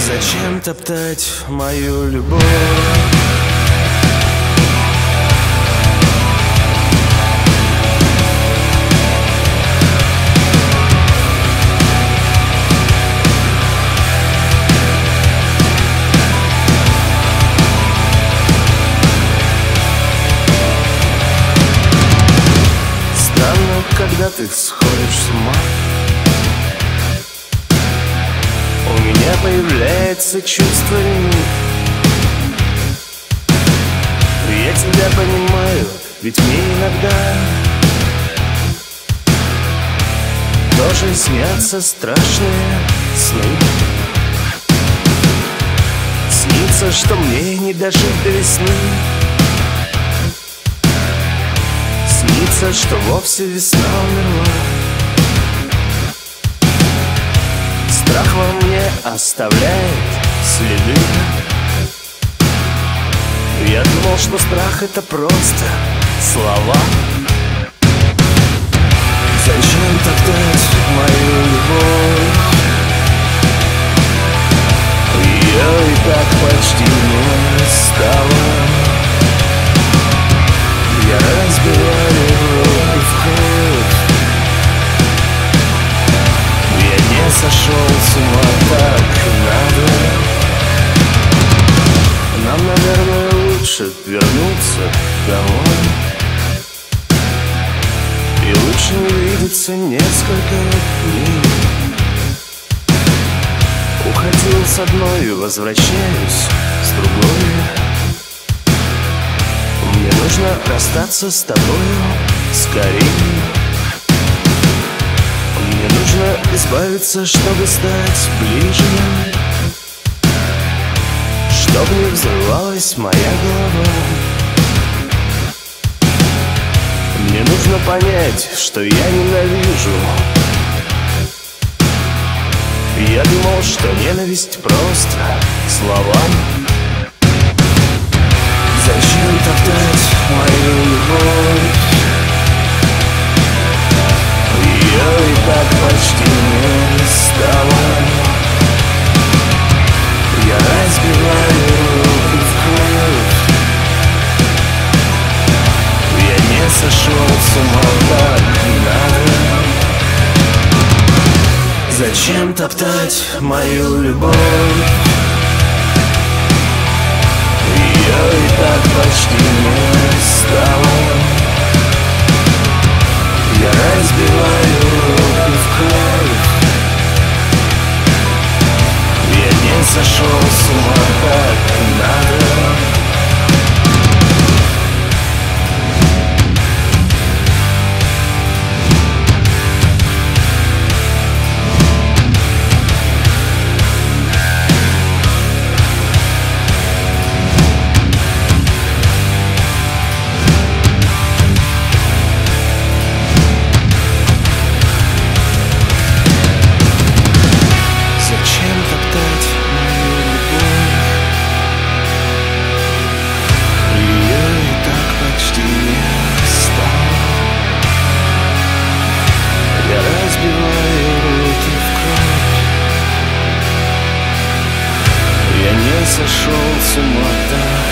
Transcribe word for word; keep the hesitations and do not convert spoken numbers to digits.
Зачем топтать мою любовь? Странно, когда ты сходишь с ума, у меня появляется чувство вины. Я тебя понимаю, ведь мне иногда тоже снятся страшные сны. Снится, что мне не дожить до весны. Снится, что вовсе весна умерла. Страх во мне оставляет следы. Я думал, что страх — это просто слова. Зачем топтать мою любовь? Ее и так почти не стало. Я разбиваю руки в кровь. Я не сошел с ума, так надо. Нам, наверное, лучше вернуться домой. И лучше не видеться несколько дней. Уходил с одной, возвращаюсь с другой. Мне нужно расстаться с тобою скорее. Мне нужно избавиться, чтобы стать ближе, чтобы не взрывалась моя голова. Мне нужно понять, что я ненавижу. Я думал, что ненависть просто слова. Зачем топтать мою любовь? Ее и так почти не стало. Я разбиваю руки в кровь. Я не сошел с ума, так надо. Зачем топтать мою любовь? Ее и так почти не стало. Я разбиваю руки в кровь. Я не сошел с ума, так надо. Я не сошел с ума, так